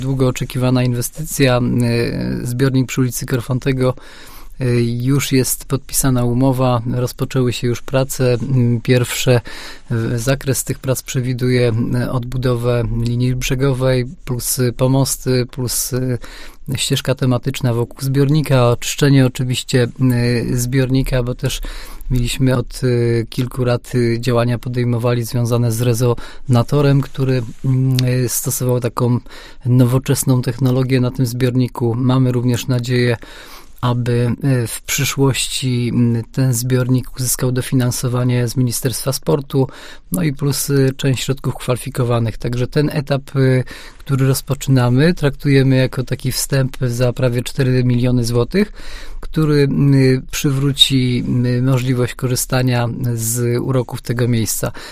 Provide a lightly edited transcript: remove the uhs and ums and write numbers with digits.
Długo oczekiwana inwestycja, zbiornik przy ulicy Korfantego. Już jest podpisana umowa, rozpoczęły się już prace. Pierwsze zakres tych prac przewiduje odbudowę linii brzegowej, plus pomosty, plus ścieżka tematyczna wokół zbiornika, oczyszczenie oczywiście zbiornika, bo też mieliśmy od kilku lat działania podejmowali związane z rezonatorem, który stosował taką nowoczesną technologię na tym zbiorniku. Mamy również nadzieję, aby w przyszłości ten zbiornik uzyskał dofinansowanie z Ministerstwa Sportu, no i plus część środków kwalifikowanych. Także ten etap, który rozpoczynamy, traktujemy jako taki wstęp za prawie 4 miliony złotych, który przywróci możliwość korzystania z uroków tego miejsca.